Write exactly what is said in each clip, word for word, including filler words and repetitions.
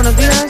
buenos días.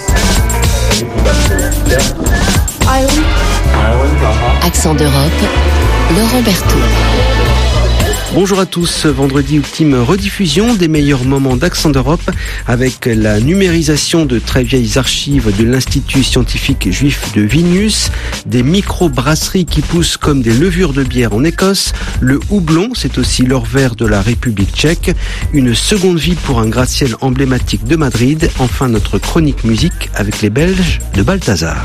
Island. Accent d'Europe, Laurent Berthoud. Bonjour à tous, vendredi ultime rediffusion des meilleurs moments d'Accent d'Europe avec la numérisation de très vieilles archives de l'Institut scientifique juif de Vilnius, des micro-brasseries qui poussent comme des levures de bière en Écosse, le houblon, c'est aussi l'or vert de la République tchèque, une seconde vie pour un gratte-ciel emblématique de Madrid, enfin notre chronique musique avec les Belges de Balthazar.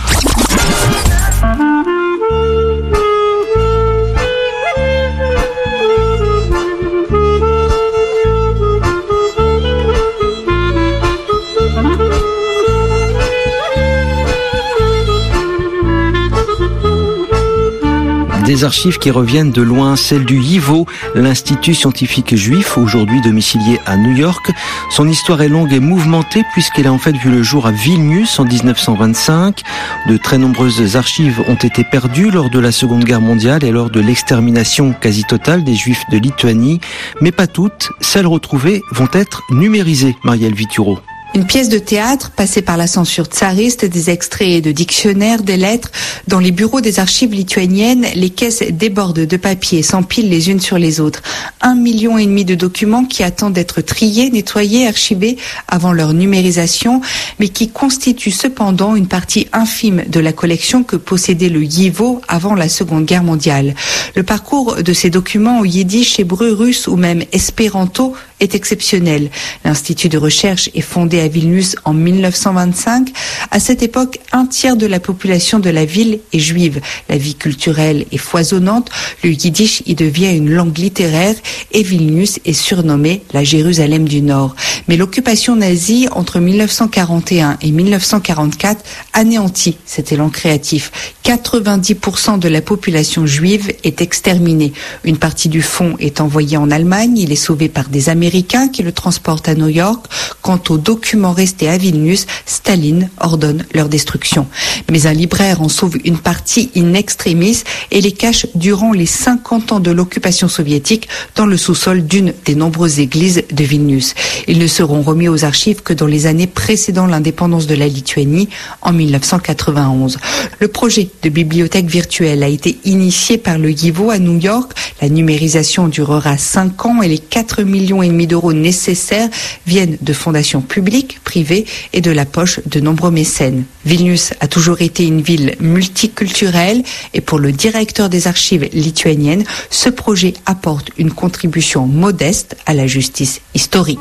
Des archives qui reviennent de loin, celle du YIVO, l'Institut scientifique juif, aujourd'hui domicilié à New York. Son histoire est longue et mouvementée puisqu'elle a en fait vu le jour à Vilnius en dix-neuf cent vingt-cinq. De très nombreuses archives ont été perdues lors de la Seconde Guerre mondiale et lors de l'extermination quasi totale des Juifs de Lituanie. Mais pas toutes, celles retrouvées vont être numérisées, Marielle Vituro. Une pièce de théâtre passée par la censure tsariste, des extraits de dictionnaires, des lettres. Dans les bureaux des archives lituaniennes, les caisses débordent de papier, s'empilent les unes sur les autres. Un million et demi de documents qui attendent d'être triés, nettoyés, archivés avant leur numérisation, mais qui constituent cependant une partie infime de la collection que possédait le YIVO avant la Seconde Guerre mondiale. Le parcours de ces documents au yiddish, hébreu, russe ou même espéranto est exceptionnel. L'Institut de recherche est fondé à Vilnius en dix-neuf cent vingt-cinq. À cette époque, un tiers de la population de la ville est juive. La vie culturelle est foisonnante. Le yiddish y devient une langue littéraire et Vilnius est surnommée la Jérusalem du Nord. Mais l'occupation nazie entre dix-neuf cent quarante et un et dix-neuf cent quarante-quatre anéantit cet élan créatif. quatre-vingt-dix pour cent de la population juive est exterminée. Une partie du fonds est envoyée en Allemagne. Il est sauvé par des Américains qui le transportent à New York. Quant aux documents restés à Vilnius, Staline ordonne leur destruction. Mais un libraire en sauve une partie in extremis et les cache durant les cinquante ans de l'occupation soviétique dans le sous-sol d'une des nombreuses églises de Vilnius. Ils ne seront remis aux archives que dans les années précédant l'indépendance de la Lituanie en dix-neuf cent quatre-vingt-onze. Le projet de bibliothèque virtuelle a été initié par le YIVO à New York. La numérisation durera cinq ans et les quatre millions et demi d'euros nécessaires viennent de fondations publiques, privées et de la poche de nombreux mécènes. Vilnius a toujours été une ville multiculturelle et pour le directeur des archives lituaniennes, ce projet apporte une contribution modeste à la justice historique.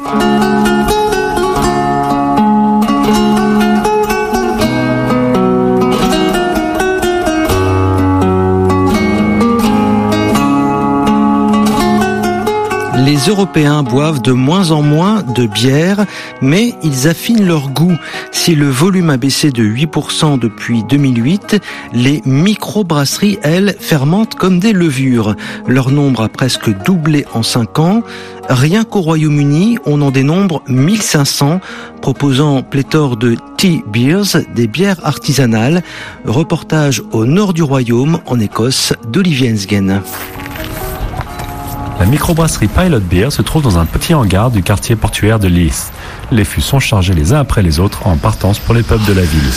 Les Européens boivent de moins en moins de bière, mais ils affinent leur goût. Si le volume a baissé de huit pour cent depuis deux mille huit, les micro-brasseries, elles, fermentent comme des levures. Leur nombre a presque doublé en cinq ans. Rien qu'au Royaume-Uni, on en dénombre mille cinq cents, proposant pléthore de tea beers, des bières artisanales. Reportage au nord du Royaume, en Écosse, d'Olivier Ensgen. La microbrasserie Pilot Beer se trouve dans un petit hangar du quartier portuaire de Leith. Les fûts sont chargés les uns après les autres en partance pour les pubs de la ville.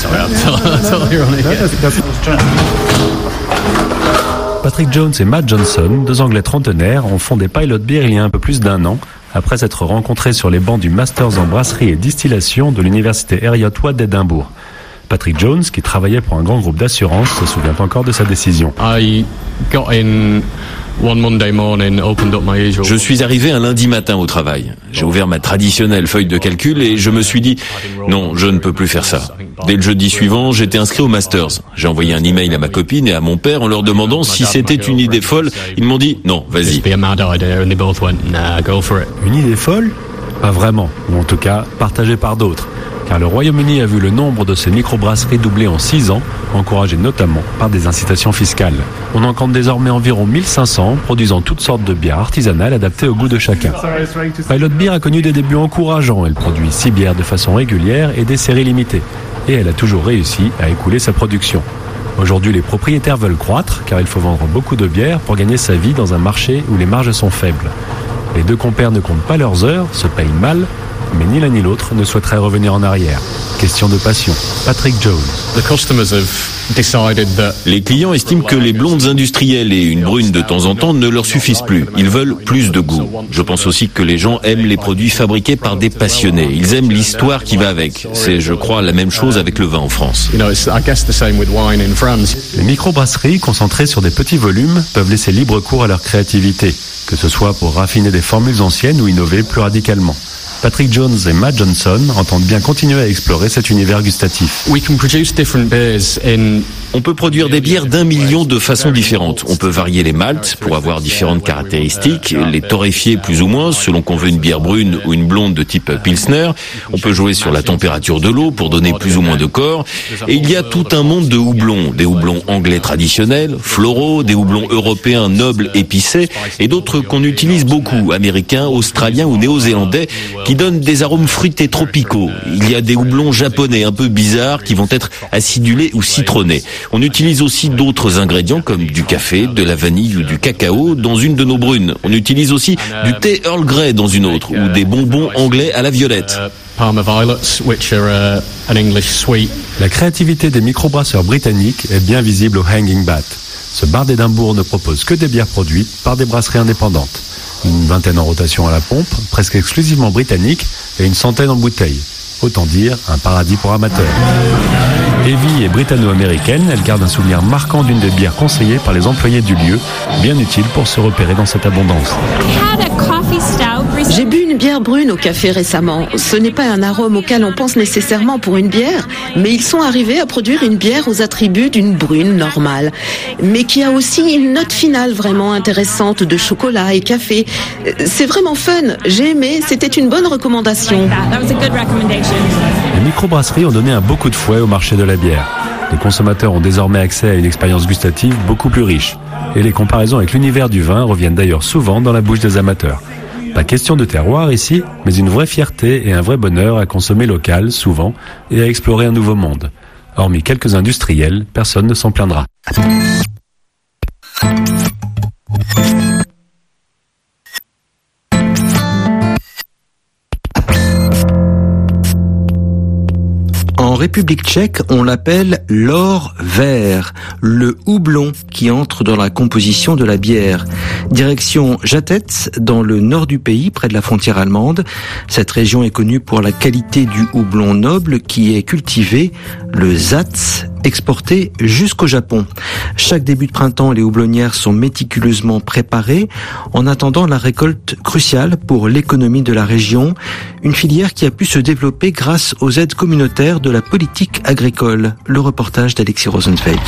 Patrick Jones et Matt Johnson, deux Anglais trentenaires, ont fondé Pilot Beer il y a un peu plus d'un an, après s'être rencontrés sur les bancs du Masters en brasserie et distillation de l'université Heriot-Watt d'Édimbourg. Patrick Jones, qui travaillait pour un grand groupe d'assurance, se souvient encore de sa décision. I got in one Monday morning, opened up my usual... Je suis arrivé un lundi matin au travail. J'ai ouvert ma traditionnelle feuille de calcul et je me suis dit « Non, je ne peux plus faire ça ». Dès le jeudi suivant, j'étais inscrit au Masters. J'ai envoyé un email à ma copine et à mon père en leur demandant si c'était une idée folle. Ils m'ont dit « Non, vas-y ». Une idée folle ? Pas vraiment, ou en tout cas partagée par d'autres. Car le Royaume-Uni a vu le nombre de ces microbrasseries doubler en six ans, encouragé notamment par des incitations fiscales. On en compte désormais environ mille cinq cents, produisant toutes sortes de bières artisanales adaptées au goût de chacun. Pilot Beer a connu des débuts encourageants. Elle produit six bières de façon régulière et des séries limitées. Et elle a toujours réussi à écouler sa production. Aujourd'hui, les propriétaires veulent croître, car il faut vendre beaucoup de bières pour gagner sa vie dans un marché où les marges sont faibles. Les deux compères ne comptent pas leurs heures, se payent mal, mais ni l'un ni l'autre ne souhaiterait revenir en arrière. Question de passion. Patrick Jones. The customers have decided that Les clients estiment que les blondes industrielles et une brune de temps en temps ne leur suffisent plus. Ils veulent plus de goût. Je pense aussi que les gens aiment les produits fabriqués par des passionnés. Ils aiment l'histoire qui va avec. C'est, je crois, la même chose avec le vin en France. You know, it's, I guess the same with wine in France. Les microbrasseries, concentrées sur des petits volumes, peuvent laisser libre cours à leur créativité, que ce soit pour raffiner des formules anciennes ou innover plus radicalement. Patrick Jones et Matt Johnson entendent bien continuer à explorer cet univers gustatif. We can produce different beers in On peut produire des bières d'un million de façons différentes. On peut varier les maltes pour avoir différentes caractéristiques, les torréfier plus ou moins selon qu'on veut une bière brune ou une blonde de type Pilsner. On peut jouer sur la température de l'eau pour donner plus ou moins de corps. Et il y a tout un monde de houblons. Des houblons anglais traditionnels, floraux, des houblons européens nobles épicés et d'autres qu'on utilise beaucoup, américains, australiens ou néo-zélandais, qui donnent des arômes fruités tropicaux. Il y a des houblons japonais un peu bizarres qui vont être acidulés ou citronnés. On utilise aussi d'autres ingrédients comme du café, de la vanille ou du cacao dans une de nos brunes. On utilise aussi du thé Earl Grey dans une autre ou des bonbons anglais à la violette. Parma violets, which are uh, an English sweet. La créativité des microbrasseurs britanniques est bien visible au Hanging Bat. Ce bar d'Édimbourg ne propose que des bières produites par des brasseries indépendantes. Une vingtaine en rotation à la pompe, presque exclusivement britannique, et une centaine en bouteilles. Autant dire, un paradis pour amateurs. Evie est britanno-américaine, elle garde un souvenir marquant d'une des bières conseillées par les employés du lieu, bien utile pour se repérer dans cette abondance. J'ai bu une bière brune au café récemment. Ce n'est pas un arôme auquel on pense nécessairement pour une bière, mais ils sont arrivés à produire une bière aux attributs d'une brune normale, mais qui a aussi une note finale vraiment intéressante de chocolat et café. C'est vraiment fun, j'ai aimé, c'était une bonne recommandation. Les microbrasseries ont donné un beau coup de fouet au marché de la bière. Les consommateurs ont désormais accès à une expérience gustative beaucoup plus riche. Et les comparaisons avec l'univers du vin reviennent d'ailleurs souvent dans la bouche des amateurs. Pas question de terroir ici, mais une vraie fierté et un vrai bonheur à consommer local, souvent, et à explorer un nouveau monde. Hormis quelques industriels, personne ne s'en plaindra. En République tchèque, on l'appelle l'or vert, le houblon qui entre dans la composition de la bière. Direction Žatec, dans le nord du pays, près de la frontière allemande. Cette région est connue pour la qualité du houblon noble qui est cultivé, le Saaz, exporté jusqu'au Japon. Chaque début de printemps, les houblonnières sont méticuleusement préparées en attendant la récolte cruciale pour l'économie de la région, une filière qui a pu se développer grâce aux aides communautaires de la politique agricole. Le reportage d'Alexis Rosenfeld.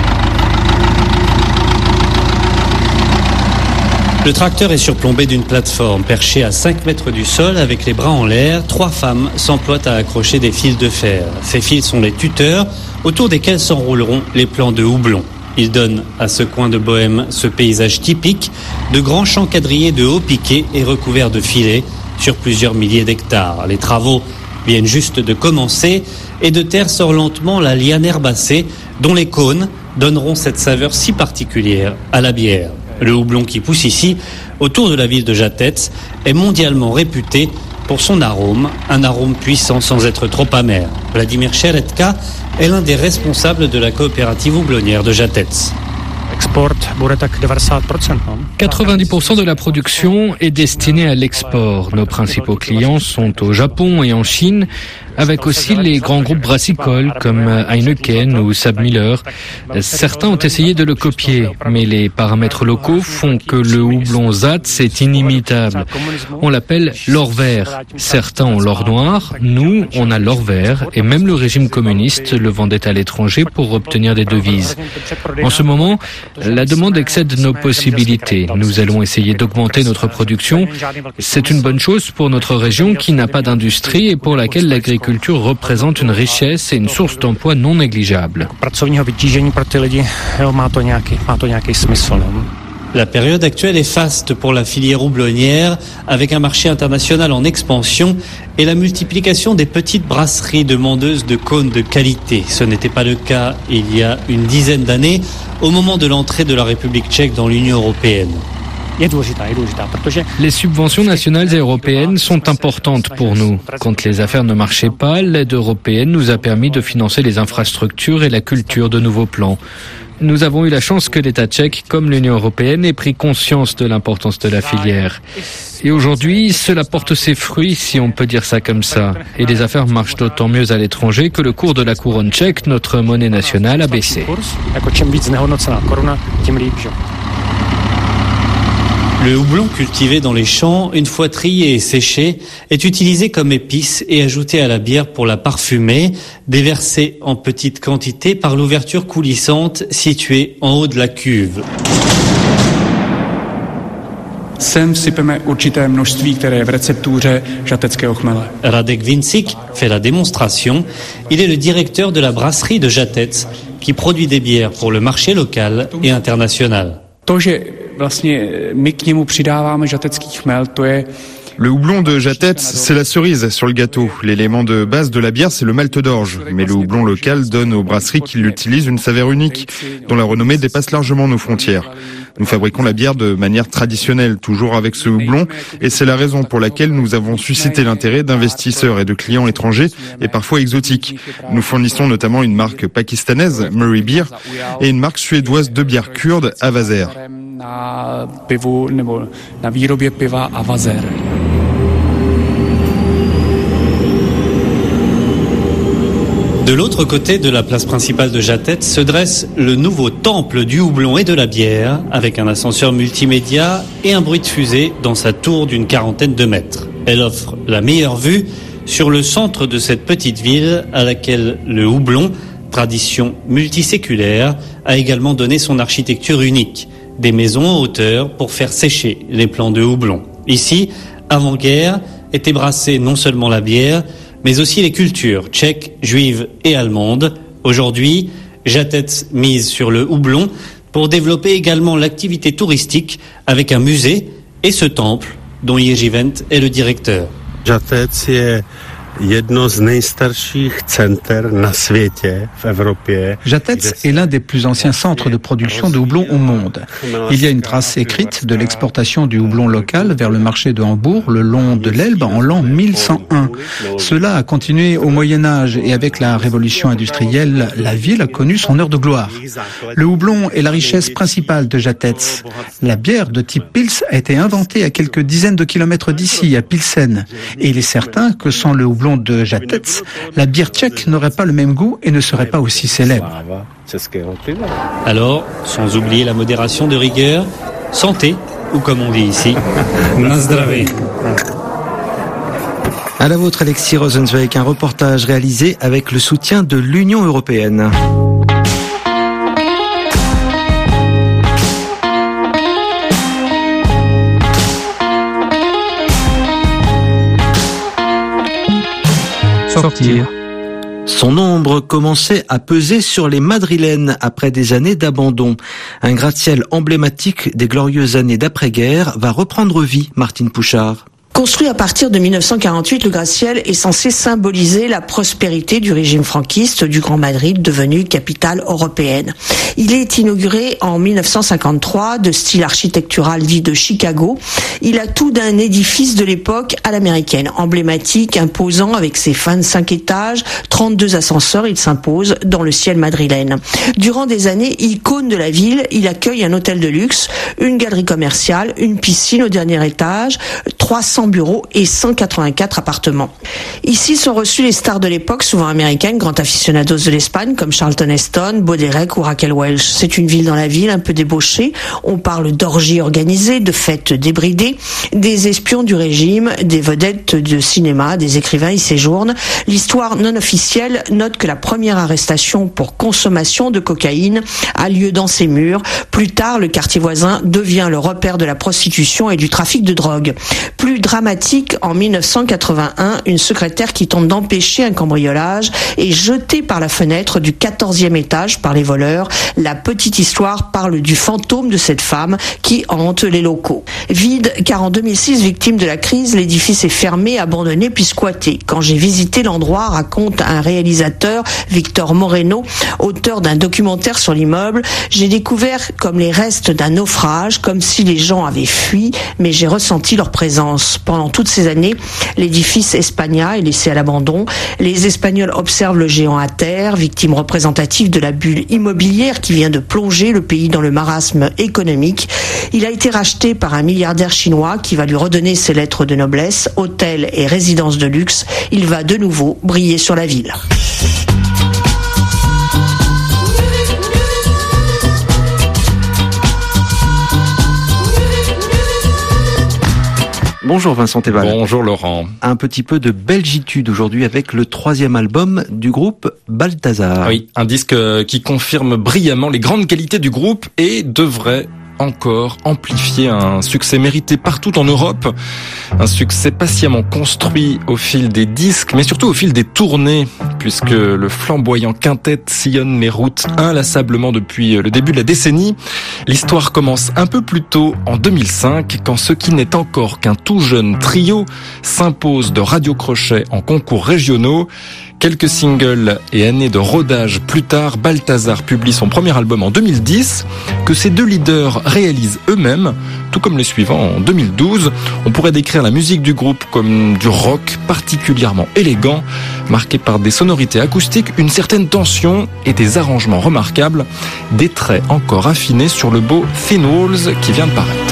Le tracteur est surplombé d'une plateforme perchée à cinq mètres du sol avec les bras en l'air. Trois femmes s'emploient à accrocher des fils de fer. Ces fils sont les tuteurs autour desquels s'enrouleront les plants de houblon. Ils donnent à ce coin de Bohême ce paysage typique de grands champs quadrillés de hauts piquets et recouverts de filets sur plusieurs milliers d'hectares. Les travaux viennent juste de commencer et de terre sort lentement la liane herbacée dont les cônes donneront cette saveur si particulière à la bière. Le houblon qui pousse ici, autour de la ville de Žatec, est mondialement réputé pour son arôme, un arôme puissant sans être trop amer. Vladimir Cheretka est l'un des responsables de la coopérative houblonnière de Žatec. quatre-vingt-dix pour cent de la production est destinée à l'export. Nos principaux clients sont au Japon et en Chine, avec aussi les grands groupes brassicoles comme Heineken ou Sabmiller. Certains ont essayé de le copier, mais les paramètres locaux font que le houblon Saaz est inimitable. On l'appelle l'or vert. Certains ont l'or noir, nous, on a l'or vert, et même le régime communiste le vendait à l'étranger pour obtenir des devises. En ce moment, la demande excède nos possibilités. Nous allons essayer d'augmenter notre production. C'est une bonne chose pour notre région qui n'a pas d'industrie et pour laquelle l'agriculture représente une richesse et une source d'emploi non négligeable. La période actuelle est faste pour la filière houblonnière, avec un marché international en expansion et la multiplication des petites brasseries demandeuses de cônes de qualité. Ce n'était pas le cas il y a une dizaine d'années, au moment de l'entrée de la République tchèque dans l'Union européenne. Les subventions nationales et européennes sont importantes pour nous. Quand les affaires ne marchaient pas, l'aide européenne nous a permis de financer les infrastructures et la culture de nouveaux plans. Nous avons eu la chance que l'État tchèque, comme l'Union européenne, ait pris conscience de l'importance de la filière. Et aujourd'hui, cela porte ses fruits, si on peut dire ça comme ça. Et les affaires marchent d'autant mieux à l'étranger que le cours de la couronne tchèque, notre monnaie nationale, a baissé. Le houblon cultivé dans les champs, une fois trié et séché, est utilisé comme épice et ajouté à la bière pour la parfumer, déversé en petites quantités par l'ouverture coulissante située en haut de la cuve. Sem sypeme určité množství, které je v receptuře žateckého chmele. Radek Vincik fait la démonstration. Il est le directeur de la brasserie de Žatec, qui produit des bières pour le marché local et international. To, že vlastně my k němu přidáváme žatecký chmel, to je Le houblon de Žatec, c'est la cerise sur le gâteau. L'élément de base de la bière, c'est le malt d'orge. Mais le houblon local donne aux brasseries qui l'utilisent une saveur unique, dont la renommée dépasse largement nos frontières. Nous fabriquons la bière de manière traditionnelle, toujours avec ce houblon, et c'est la raison pour laquelle nous avons suscité l'intérêt d'investisseurs et de clients étrangers, et parfois exotiques. Nous fournissons notamment une marque pakistanaise, Murray Beer, et une marque suédoise de bière kurde, Avazer. De l'autre côté de la place principale de Žatec se dresse le nouveau temple du houblon et de la bière, avec un ascenseur multimédia et un bruit de fusée dans sa tour d'une quarantaine de mètres. Elle offre la meilleure vue sur le centre de cette petite ville à laquelle le houblon, tradition multiséculaire, a également donné son architecture unique. Des maisons en hauteur pour faire sécher les plants de houblon. Ici, avant-guerre, était brassée non seulement la bière, mais aussi les cultures tchèques, juives et allemandes. Aujourd'hui, Žatec mise sur le houblon pour développer également l'activité touristique avec un musée et ce temple dont Jiří Wendt est le directeur. Žatec je jedno z nejstarších center na světě v Evropě. Žatec est l'un des plus anciens centres de production de houblon au monde. Il y a une trace écrite de l'exportation du houblon local vers le marché de Hambourg le long de l'Elbe en l'an mille cent un. Cela a continué au Moyen-Âge et avec la révolution industrielle, la ville a connu son heure de gloire. Le houblon est la richesse principale de Žatec. La bière de type Pils a été inventée à quelques dizaines de kilomètres d'ici, à Pilsen. Et il est certain que sans le houblon de Žatec, la bière tchèque n'aurait pas le même goût et ne serait pas aussi célèbre. Alors, sans oublier la modération de rigueur, santé, ou comme on dit ici, na zdraví. À la vôtre, Alexis Rosenzweig, un reportage réalisé avec le soutien de l'Union européenne. Sortir. Son ombre commençait à peser sur les Madrilènes après des années d'abandon. Un gratte-ciel emblématique des glorieuses années d'après-guerre va reprendre vie, Martine Pouchard. Construit à partir de mille neuf cent quarante-huit, le gratte-ciel est censé symboliser la prospérité du régime franquiste du Grand Madrid, devenu capitale européenne. Il est inauguré en mille neuf cent cinquante-trois, de style architectural dit de Chicago. Il a tout d'un édifice de l'époque à l'américaine, emblématique, imposant avec ses vingt-cinq étages, trente-deux ascenseurs, il s'impose dans le ciel madrilène. Durant des années, icône de la ville, il accueille un hôtel de luxe, une galerie commerciale, une piscine au dernier étage, trois cents bureaux et cent quatre-vingt-quatre appartements. Ici sont reçus les stars de l'époque, souvent américaines, grands aficionados de l'Espagne, comme Charlton Heston, Bo Derek ou Raquel Welch. C'est une ville dans la ville, un peu débauchée. On parle d'orgies organisées, de fêtes débridées, des espions du régime, des vedettes de cinéma, des écrivains y séjournent. L'histoire non officielle note que la première arrestation pour consommation de cocaïne a lieu dans ces murs. Plus tard, le quartier voisin devient le repère de la prostitution et du trafic de drogue. Plus dramatique dramatique en mille neuf cent quatre-vingt-un, une secrétaire qui tente d'empêcher un cambriolage est jetée par la fenêtre du quatorzième étage par les voleurs. La petite histoire parle du fantôme de cette femme qui hante les locaux. Vide, car en deux mille six, victime de la crise, l'édifice est fermé, abandonné puis squatté. Quand j'ai visité l'endroit, raconte un réalisateur, Victor Moreno, auteur d'un documentaire sur l'immeuble, j'ai découvert comme les restes d'un naufrage, comme si les gens avaient fui, mais j'ai ressenti leur présence. Pendant toutes ces années, l'édifice Espagna est laissé à l'abandon. Les Espagnols observent le géant à terre, victime représentative de la bulle immobilière qui vient de plonger le pays dans le marasme économique. Il a été racheté par un milliardaire chinois qui va lui redonner ses lettres de noblesse, hôtels et résidences de luxe. Il va de nouveau briller sur la ville. Bonjour Vincent Théval. Bonjour Laurent. Un petit peu de belgitude aujourd'hui avec le troisième album du groupe Balthazar. Oui, un disque qui confirme brillamment les grandes qualités du groupe et devrait encore amplifier un succès mérité partout en Europe. Un succès patiemment construit au fil des disques, mais surtout au fil des tournées, puisque le flamboyant quintet sillonne les routes inlassablement depuis le début de la décennie. L'histoire commence un peu plus tôt, en deux mille cinq, quand ce qui n'est encore qu'un tout jeune trio s'impose de Radio Crochet en concours régionaux. Quelques singles et années de rodage plus tard, Balthazar publie son premier album en deux mille dix, que ces deux leaders réalisent eux-mêmes, tout comme les suivants en deux mille douze. On pourrait décrire la musique du groupe comme du rock particulièrement élégant, marqué par des sonorités acoustiques, une certaine tension et des arrangements remarquables, des traits encore affinés sur le beau Thin Walls qui vient de paraître.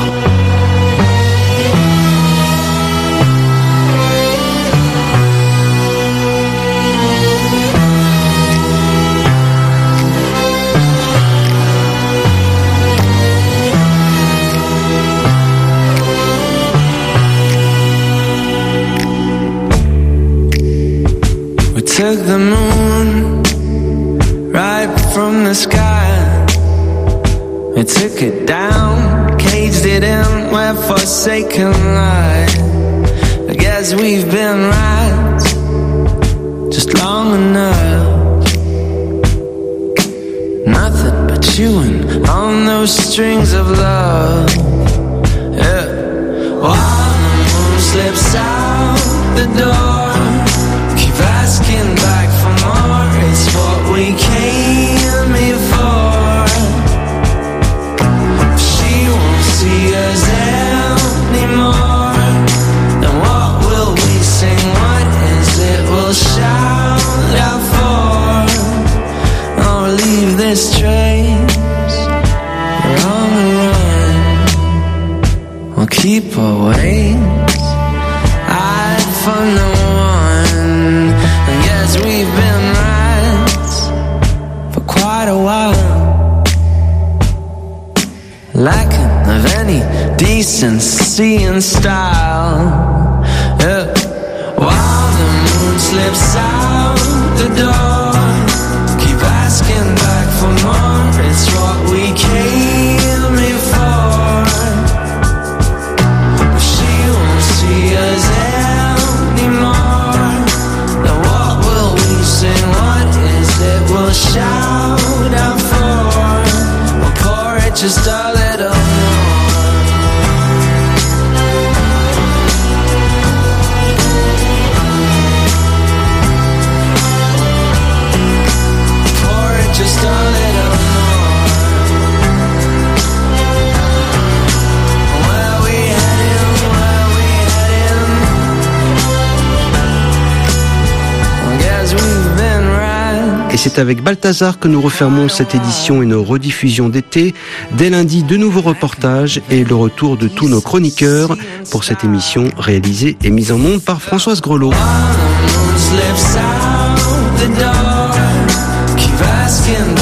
Took the moon right from the sky. We took it down, caged it in where forsaken lie. I guess we've been right just long enough. Nothing but chewing on those strings of love. Yeah. While the moon slips out the door, asking back for more, it's what we came here for. If she won't see us anymore, then what will we sing? What is it we'll shout out for? Or leave this trace, we're on the run. We'll keep our ways, I'd for no we've been right for quite a while, lacking of any decency and style. Yeah. While the moon slips out the door, keep asking back for more. It's what we came here for. If she won't see us anymore, what is it we'll shout out for? We'll pour it just a little more. Pour it just a little more. Where we heading, where we heading? I guess we've been. Et c'est avec Balthazar que nous refermons cette édition et nos rediffusions d'été. Dès lundi, de nouveaux reportages et le retour de tous nos chroniqueurs pour cette émission réalisée et mise en onde par Françoise Grelot. Keep asking